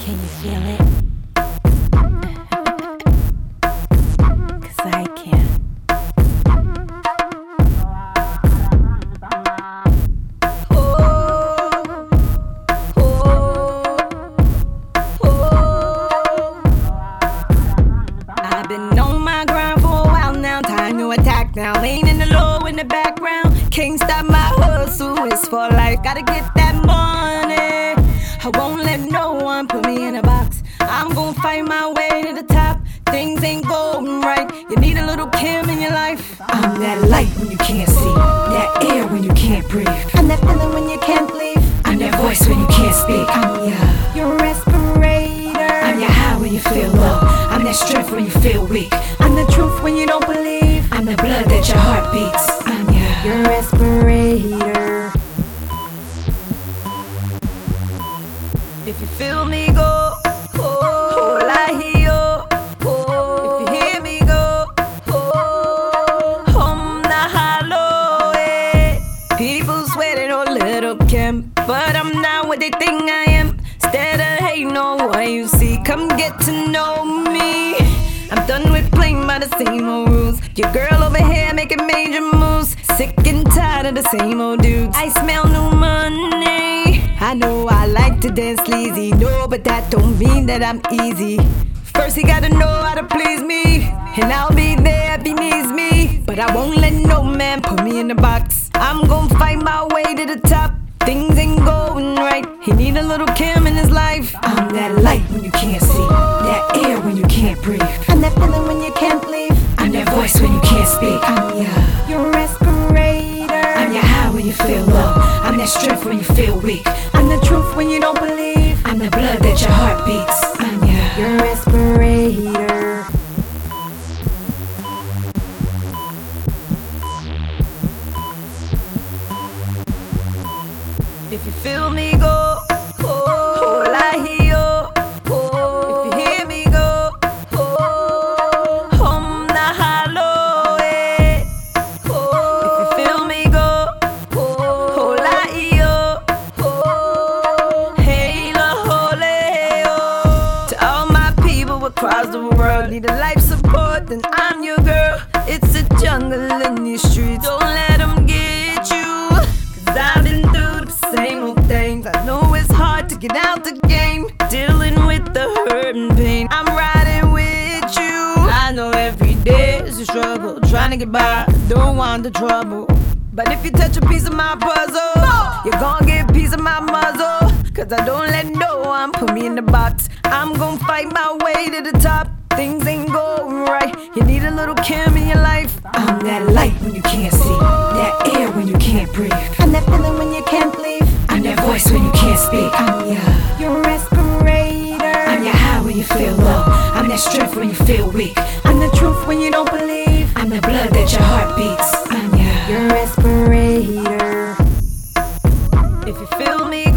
Can you feel it? 'Cause I can. I've been on my grind for a while now. Time to attack now. Laying in the low in the background. Can't stop my hustle. It's for life. Gotta get that money. I won't let no one put me in a box. I'm gonna fight my way to the top. Things ain't going right. You need a little Kim in your life. I'm that light when you can't see, that air when you can't breathe. I'm that feeling when you can't leave. I'm that voice when you can't speak. I'm your respirator. I'm your high when you feel low. I'm that strength when you feel weak. I'm the truth when you don't believe. I'm the blood that your heart beats. I'm your respirator. If you feel me go, oh, I hear you. Oh, if you hear me go, oh, home the hollow. People swear they don't little Kim, but I'm not what they think I am. Instead of hating on what you see, come get to know me. I'm done with playing by the same old rules. Your girl over here making major moves. Sick and tired of the same old dudes. I smell new money. I know I like to dance sleazy. No, but that don't mean that I'm easy. First he gotta know how to please me, and I'll be there if he needs me. But I won't let no man put me in the box. I'm gonna fight my way to the top. Things ain't going right. He need a little Kim in his life. I'm that light when you can't see, that air when you can't breathe. I'm that feeling when you can't leave. I'm that voice when you can't speak. I'm your respirator. I'm your high when you feel low. I'm that strength when you feel weak. I'm the truth when you don't believe. I'm the blood that your heart beats. I'm your respirator. If you feel me go, oh, I hear you. Oh, if you hear me go, oh, home the hollow. If you feel me go, oh, I hear you. Oh, hey, la holy, oh. To all my people across the world, need a life support, then I'm your girl. It's a jungle in these streets. Don't let them get you, 'cause I've been through the same old things. I know it's hard to get out the game, dealing with the hurt and pain. I'm riding with you. I know every day is a struggle, trying to get by, don't want the trouble. But if you touch a piece of my puzzle, you're gonna get a piece of my muzzle. 'Cause I don't let no one put me in the box. I'm gonna fight my way to the top. Things ain't going right. You need a little Kim in your life. I'm that light when you can't see, that air when you can't breathe. I'm that feeling when you can't leave. I'm that voice when you can't speak. I'm your respirator. I'm your high when you feel low. I'm that strength when you feel weak. I'm the truth when you don't believe. I'm the blood that your heart beats. I'm your respirator. If you feel me